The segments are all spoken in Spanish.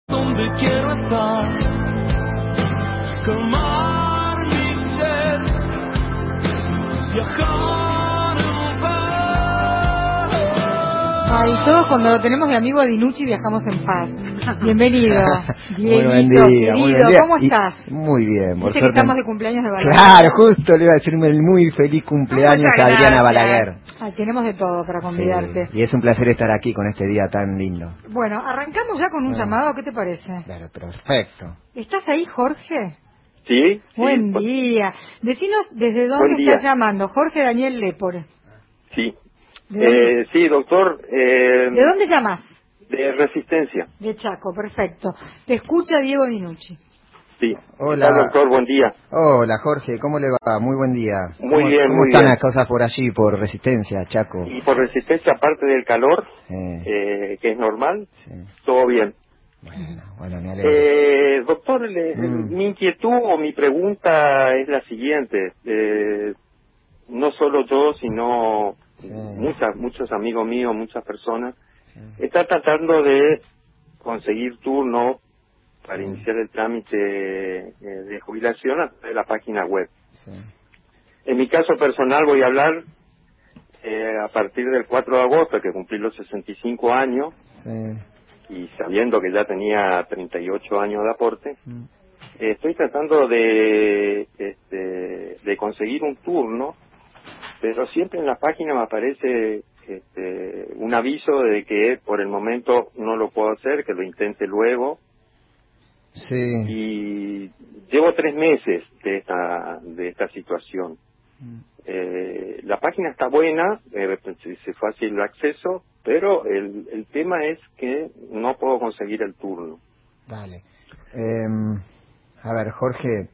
Donde quiero estar, calmar mi sed, viajar en paz. Ay, todos cuando lo tenemos de amigo a Dinucci viajamos en paz. Bienvenido, Muy buen Dieguito, día, muy buen querido, día. ¿cómo estás? Muy bien, por Dice que suerte. estamos de cumpleaños de Balaguer. Claro, justo le iba a decirme el muy feliz cumpleaños a Adriana Balaguer. Ay, tenemos de todo para convidarte. Sí, y es un placer estar aquí con este día tan lindo. Bueno, arrancamos ya con un llamado, ¿qué te parece? Claro, perfecto. ¿Estás ahí, Jorge? Sí. Buen día. Decinos desde dónde estás llamando. Jorge Daniel Lepore. Sí. Sí, doctor. ¿De dónde llamas? De Resistencia. De Chaco, perfecto. Te escucha Diego Dinucci. Sí. Hola, doctor, buen día. Hola, Jorge, ¿cómo le va? Muy buen día. Muy bien, ¿Cómo muy están bien. las cosas por allí, por Resistencia, Chaco? Y por Resistencia, aparte del calor, que es normal, todo bien. Bueno, me alegro. Doctor, mi inquietud o mi pregunta es la siguiente. No solo yo, sino muchos amigos míos, muchas personas, están tratando de conseguir turno para iniciar el trámite de jubilación a través de la página web. En mi caso personal voy a hablar a partir del 4 de agosto, que cumplí los 65 años, y sabiendo que ya tenía 38 años de aporte, estoy tratando de conseguir un turno, pero siempre en la página me aparece un aviso de que por el momento no lo puedo hacer, que lo intente luego. Y llevo 3 meses de esta situación. La página está buena, es fácil el acceso, pero el tema es que no puedo conseguir el turno. Dale. A ver, Jorge,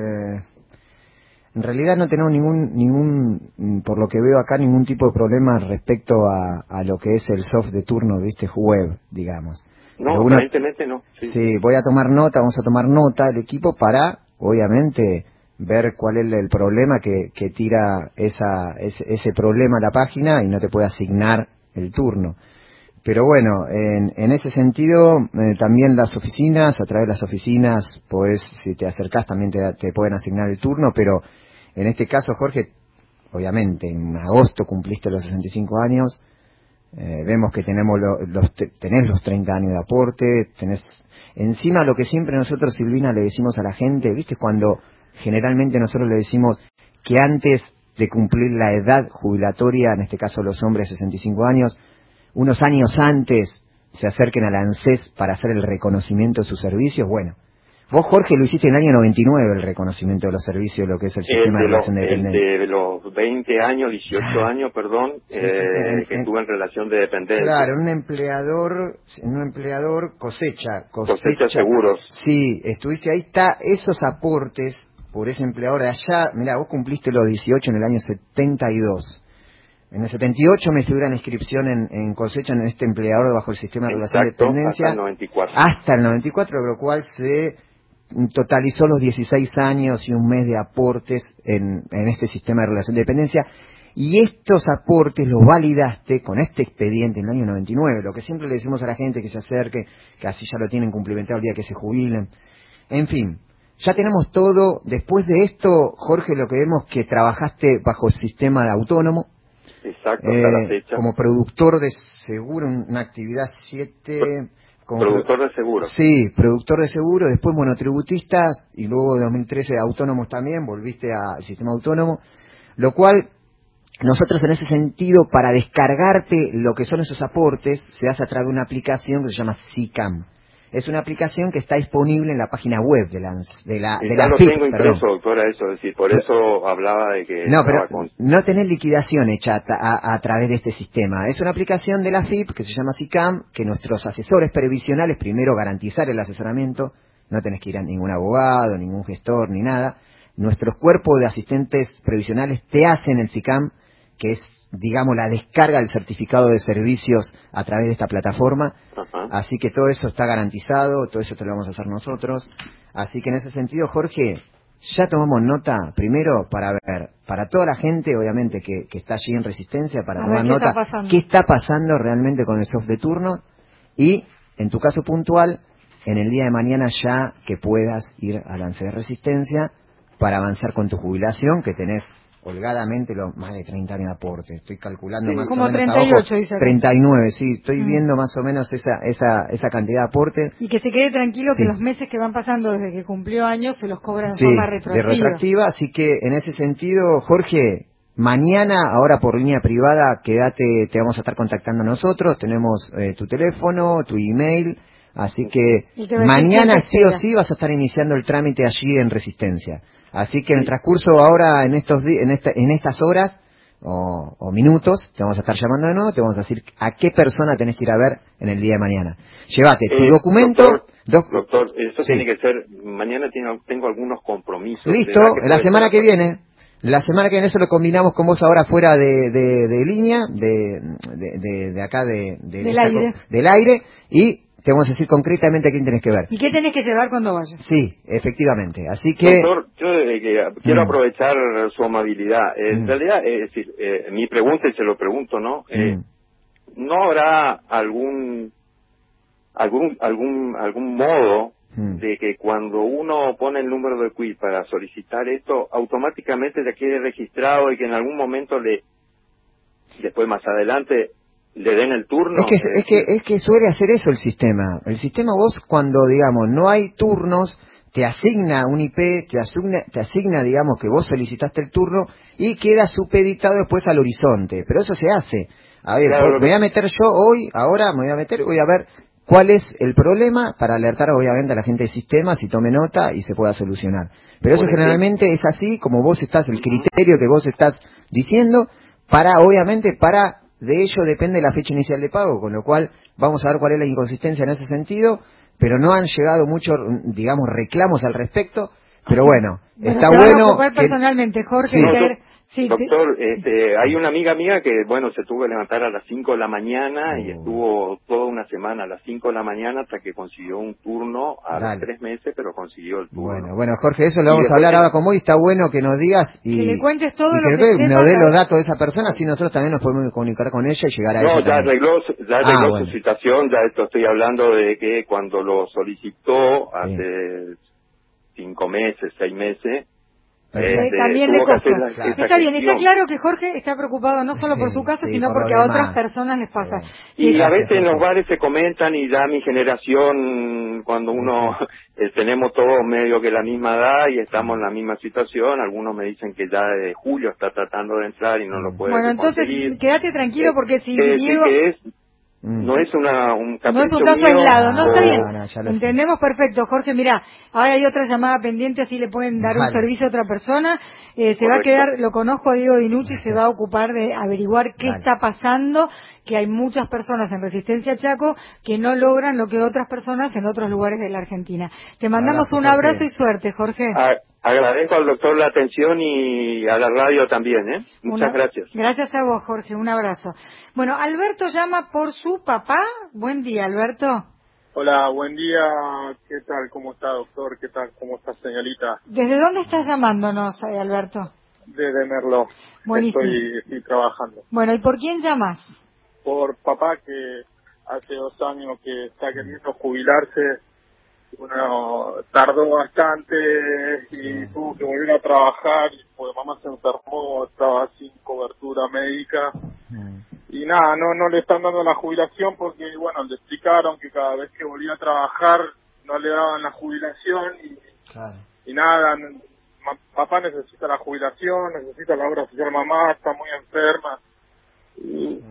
en realidad no tenemos ningún, por lo que veo acá, ningún tipo de problema respecto a lo que es el soft de turno, viste, web, digamos. No, aparentemente no. Sí, voy a tomar nota, vamos a tomar nota del equipo para, obviamente, ver cuál es el problema que tira ese problema a la página y no te puede asignar el turno. Pero bueno, en ese sentido, también las oficinas, a través de las oficinas, pues si te acercás también te pueden asignar el turno, pero en este caso, Jorge, obviamente, en agosto cumpliste los 65 años, vemos que tenés los 30 años de aporte, tenés encima lo que siempre nosotros, Silvina, le decimos a la gente, ¿viste? Cuando generalmente nosotros le decimos que antes de cumplir la edad jubilatoria, en este caso los hombres 65 años, unos años antes se acerquen a la ANSES para hacer el reconocimiento de sus servicios. Bueno, vos, Jorge, lo hiciste en el año 99, el reconocimiento de los servicios, lo que es el sistema de relación de dependencia. De los 20 años, 18 años, perdón, que estuve en relación de dependencia. Claro, un empleador cosecha seguros. Sí, estuviste ahí, está esos aportes por ese empleador de allá. Mirá, vos cumpliste los 18 en el año 72. En el 78 me figura la inscripción en cosecha en este empleador bajo el sistema de relación de dependencia. Hasta el 94. Hasta el 94, lo cual se totalizó los 16 años y un mes de aportes en este sistema de relación de dependencia. Y estos aportes los validaste con este expediente en el año 99, lo que siempre le decimos a la gente que se acerque, que así ya lo tienen cumplimentado el día que se jubilen. En fin, ya tenemos todo. Después de esto, Jorge, lo que vemos que trabajaste bajo el sistema de autónomo. Exacto, hasta la fecha. Como productor de seguro, una actividad 7... productor de seguro. Sí, productor de seguro, después monotributistas y luego de 2013 autónomos también, volviste al sistema autónomo, lo cual nosotros en ese sentido, para descargarte lo que son esos aportes, se hace a través de una aplicación que se llama SICAM. Es una aplicación que está disponible en la página web de la FIP. Tengo impreso, doctora, eso, es decir, por eso hablaba de que... No, pero no tenés liquidación hecha a través de este sistema. Es una aplicación de la FIP que se llama SICAM, que nuestros asesores previsionales, primero garantizar el asesoramiento, no tenés que ir a ningún abogado, ningún gestor, ni nada. Nuestros cuerpos de asistentes previsionales te hacen el SICAM, que es, digamos, la descarga del certificado de servicios a través de esta plataforma. Así que todo eso está garantizado, todo eso te lo vamos a hacer nosotros. Así que en ese sentido, Jorge, ya tomamos nota, primero, para ver, para toda la gente, obviamente, que está allí en Resistencia, para tomar nota qué está pasando realmente con el soft de turno, y, en tu caso puntual, en el día de mañana ya que puedas ir al lance de resistencia para avanzar con tu jubilación, que tenés holgadamente más de 30 años de aporte. Estoy calculando Sí, más como o menos 38, abajo, dice acá. 39, sí, estoy viendo más o menos esa cantidad de aporte. Y que se quede tranquilo Sí. que los meses que van pasando desde que cumplió años se los cobran en Sí, forma de retroactiva. retroactiva, así que en ese sentido, Jorge, mañana, ahora por línea privada, quédate, te vamos a estar contactando nosotros, tenemos tu teléfono, tu email, así que Y te va a decir mañana quién te sí o espera. sí vas a estar iniciando el trámite allí en Resistencia. Así que en el Sí. transcurso ahora, en estas horas o minutos, te vamos a estar llamando de nuevo, te vamos a decir a qué persona tenés que ir a ver en el día de mañana. Llévate tu documento. Doctor, eso Sí. tiene que ser, mañana tengo algunos compromisos. Listo, ¿Verdad que la puede semana ser que a viene. La semana que viene eso lo combinamos con vos ahora fuera de línea, de acá, Del aire. del aire, y te vamos a decir concretamente a quién tenés que ver. ¿Y qué tenés que llevar cuando vayas? Sí, efectivamente. Así que... Doctor, yo quiero Mm. aprovechar su amabilidad. En Mm. realidad, es decir, mi pregunta, y se lo pregunto, ¿no? Mm. ¿No habrá algún modo Mm. de que cuando uno pone el número de quit para solicitar esto, automáticamente ya quede registrado y que en algún momento después más adelante, le den el turno? Es que suele hacer eso el sistema. El sistema vos cuando, digamos, no hay turnos, te asigna un IP, te asigna, digamos, que vos solicitaste el turno y queda supeditado después al horizonte. Pero eso se hace. A ver, Claro, me voy a meter yo ahora me voy a ver cuál es el problema para alertar obviamente a la gente del sistema, si tome nota y se pueda solucionar. Pero eso por ejemplo, generalmente es así, como vos estás, el Ujú. criterio que vos estás diciendo, de ello depende la fecha inicial de pago, con lo cual vamos a ver cuál es la inconsistencia en ese sentido, pero no han llegado muchos, digamos, reclamos al respecto, pero bueno, Bueno, está te van a bueno ocupar que... personalmente, Jorge. Sí. No, Sí, doctor, hay una amiga mía que, bueno, se tuvo que levantar a las 5 de la mañana y estuvo toda una semana a las 5 de la mañana hasta que consiguió un turno a los Dale. 3 meses, pero consiguió el turno. Bueno, Jorge, eso lo Y vamos a después hablar ahora con vos y está bueno que nos digas que le cuentes todo y lo que que nos sepas. dé los datos de esa persona, así nosotros también nos podemos comunicar con ella y llegar a No, eso ya también. arregló Bueno. su situación, ya esto estoy hablando de que cuando lo solicitó Sí. hace 5 meses, 6 meses, Perfecto. También le tuvo que hacer costó. esa Está bien, está gestión. claro que Jorge está preocupado no solo por su caso, Sí, sino por lo porque a otras demás. personas les pasa. Y a Gracias, veces en los Jorge. bares se comentan y ya mi generación, cuando uno tenemos todos medio que la misma edad y estamos en la misma situación, algunos me dicen que ya de julio está tratando de entrar y no lo puede Bueno, entonces conseguir. quédate tranquilo porque si Sí Diego... que no es un No es capricho un caso mío, aislado, no está bien. No, ya lo sé. Entendemos perfecto, Jorge. Mira, ahora hay otra llamada pendiente, así le pueden dar un Vale. servicio a otra persona. Se va a Correcto. quedar, lo conozco a Diego Dinucci, se va a ocupar de averiguar qué Dale. está pasando, que hay muchas personas en Resistencia Chaco que no logran lo que otras personas en otros lugares de la Argentina. Te mandamos Abrazo, un Jorge. abrazo y suerte, Jorge. Agradezco al doctor la atención y a la radio también, ¿eh? Muchas gracias. Gracias a vos, Jorge. Un abrazo. Bueno, Alberto llama por su papá. Buen día, Alberto. Hola, buen día. ¿Qué tal? ¿Cómo está, doctor? ¿Qué tal? ¿Cómo está, señorita? ¿Desde dónde estás llamándonos, Alberto? Desde Merlo. Buenísimo. Estoy trabajando. Bueno, ¿y por quién llamas? Por papá que hace 2 años que está queriendo jubilarse. Bueno, tardó bastante y tuvo que volver a trabajar porque mamá se enfermó, estaba sin cobertura médica. Y nada, no le están dando la jubilación porque, bueno, le explicaron que cada vez que volvía a trabajar no le daban la jubilación y nada, papá necesita la jubilación, necesita la obra social, mamá está muy enferma. Y,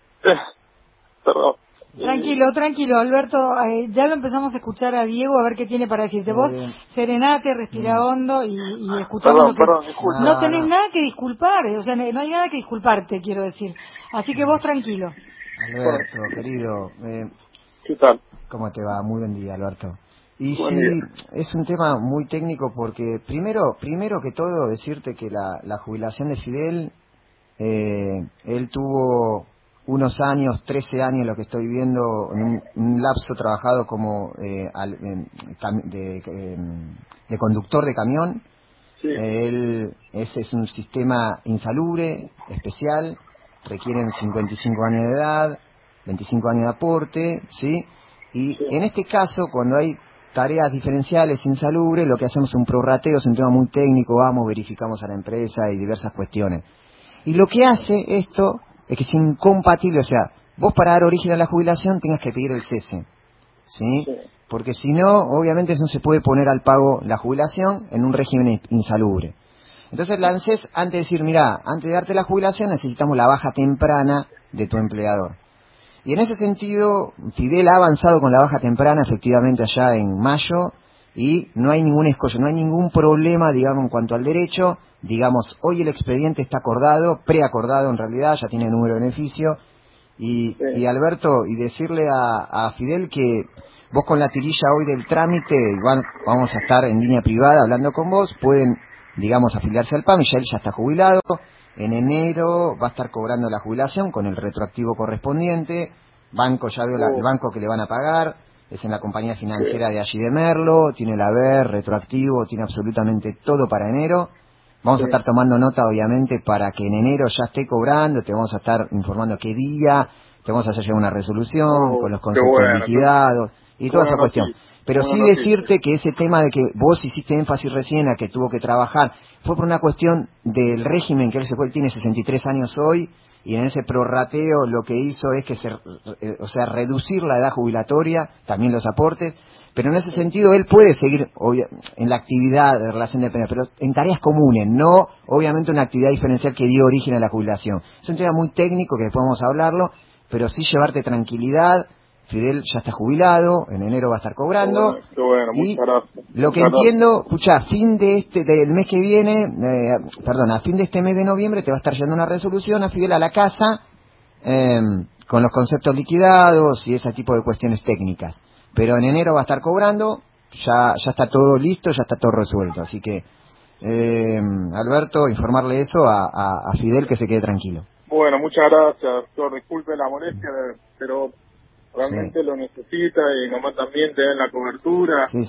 perdón. Tranquilo, Alberto, ya lo empezamos a escuchar a Diego a ver qué tiene para decirte. Vos, serenate, respira hondo y escuchamos lo que... Perdón, disculpe. No tenés nada que disculpar, o sea, no hay nada que disculparte, quiero decir. Así que vos tranquilo. Alberto, querido, ¿Qué tal? ¿cómo te va? Muy buen día, Alberto. Y Buen sí, día. es un tema muy técnico porque primero que todo decirte que la jubilación de Fidel, él tuvo unos años, 13 años lo que estoy viendo, en un lapso trabajado como de conductor de camión. Sí. Ese es un sistema insalubre, especial, requieren 55 años de edad, 25 años de aporte, ¿sí? Y en este caso, cuando hay tareas diferenciales, insalubres, lo que hacemos es un prorrateo, es un tema muy técnico, vamos, verificamos a la empresa y diversas cuestiones. Y lo que hace esto es que es incompatible, o sea, vos para dar origen a la jubilación tengas que pedir el cese, ¿sí? Porque si no, obviamente no se puede poner al pago la jubilación en un régimen insalubre. Entonces la ANSES, antes de decir, mira, antes de darte la jubilación necesitamos la baja temprana de tu empleador. Y en ese sentido, Fidel ha avanzado con la baja temprana efectivamente allá en mayo y no hay ningún escollo, no hay ningún problema, digamos, en cuanto al derecho. Digamos, hoy el expediente está acordado, preacordado en realidad, ya tiene número de beneficio. Y Alberto, y decirle a Fidel que vos con la tirilla hoy del trámite, vamos a estar en línea privada hablando con vos, pueden, digamos, afiliarse al PAM, y ya él ya está jubilado. En enero va a estar cobrando la jubilación con el retroactivo correspondiente. Banco, ya veo el banco que le van a pagar, es en la compañía financiera de allí de Merlo, tiene el haber, retroactivo, tiene absolutamente todo para enero. Vamos a estar tomando nota, obviamente, para que en enero ya esté cobrando, te vamos a estar informando qué día, te vamos a hacer llegar una resolución con los conceptos liquidados y toda esa cuestión. Pero sí decirte que ese tema de que vos hiciste énfasis recién a que tuvo que trabajar, fue por una cuestión del régimen que él se fue, él tiene 63 años hoy, y en ese prorrateo lo que hizo es que reducir la edad jubilatoria, también los aportes, pero en ese sentido él puede seguir en la actividad de relación de dependencia, pero en tareas comunes, no obviamente una actividad diferencial que dio origen a la jubilación. Es un tema muy técnico que después vamos a hablarlo, pero sí llevarte tranquilidad. Fidel ya está jubilado, en enero va a estar cobrando. Qué bueno, y muchas gracias. Lo que entiendo, escuchá, a fin de del mes que viene, a fin de este mes de noviembre te va a estar llegando una resolución a Fidel a la casa con los conceptos liquidados y ese tipo de cuestiones técnicas. Pero en enero va a estar cobrando, ya está todo listo, ya está todo resuelto. Así que, Alberto, informarle eso a Fidel, que se quede tranquilo. Bueno, muchas gracias, doctor. Disculpe la molestia, pero realmente lo necesita y nomás también te den la cobertura. Sí.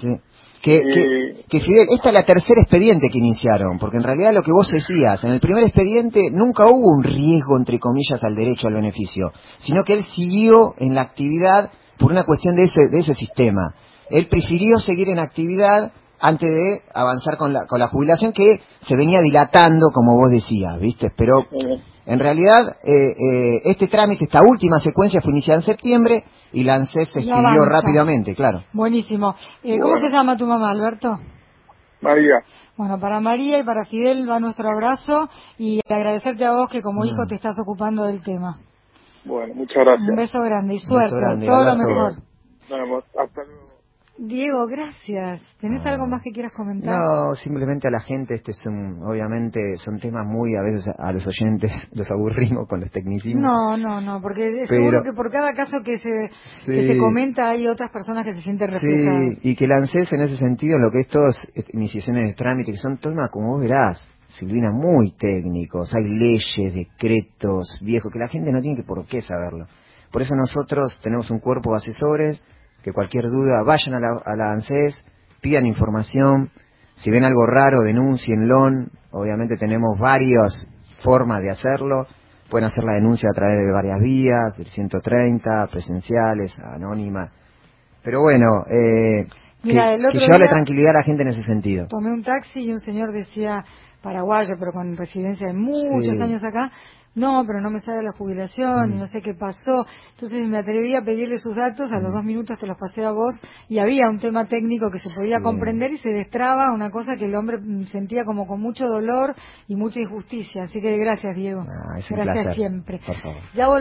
Que Fidel, esta es la tercera expediente que iniciaron, porque en realidad lo que vos decías, en el primer expediente nunca hubo un riesgo, entre comillas, al derecho al beneficio, sino que él siguió en la actividad por una cuestión de ese sistema. Él prefirió seguir en actividad antes de avanzar con la jubilación, que se venía dilatando, como vos decías, ¿viste? Pero en realidad este trámite, esta última secuencia fue iniciada en septiembre y la ANSES se expidió rápidamente, claro. Buenísimo. ¿Cómo se llama tu mamá, Alberto? María. Bueno, para María y para Fidel va nuestro abrazo y agradecerte a vos que como hijo te estás ocupando del tema. Bueno, muchas gracias. Un beso grande y suerte, grande, todo Alberto. lo mejor. Vamos, hasta luego. Diego, gracias. ¿Tenés algo más que quieras comentar? No, simplemente a la gente, obviamente son temas muy, a veces a los oyentes los aburrimos con los tecnicismos. No, porque seguro que por cada caso que se comenta hay otras personas que se sienten reflejadas. Sí, y que la ANSES en ese sentido, lo que es todas iniciaciones de trámite, que son temas, como vos verás, Silvina, muy técnicos, hay leyes, decretos, viejos, que la gente no tiene por qué saberlo. Por eso nosotros tenemos un cuerpo de asesores, que cualquier duda vayan a la ANSES, pidan información, si ven algo raro denúncienlo, obviamente tenemos varias formas de hacerlo, pueden hacer la denuncia a través de varias vías, del 130, presenciales, anónima, pero bueno, Mira, que llevarle tranquilidad a la gente en ese sentido. Tomé un taxi y un señor decía, paraguayo, pero con residencia de muchos años acá, no, pero no me sale la jubilación y no sé qué pasó. Entonces me atreví a pedirle sus datos, a los 2 minutos te los pasé a vos y había un tema técnico que se podía comprender y se destraba una cosa que el hombre sentía como con mucho dolor y mucha injusticia. Así que gracias, Diego. Es un gracias placer. siempre. Por favor. Ya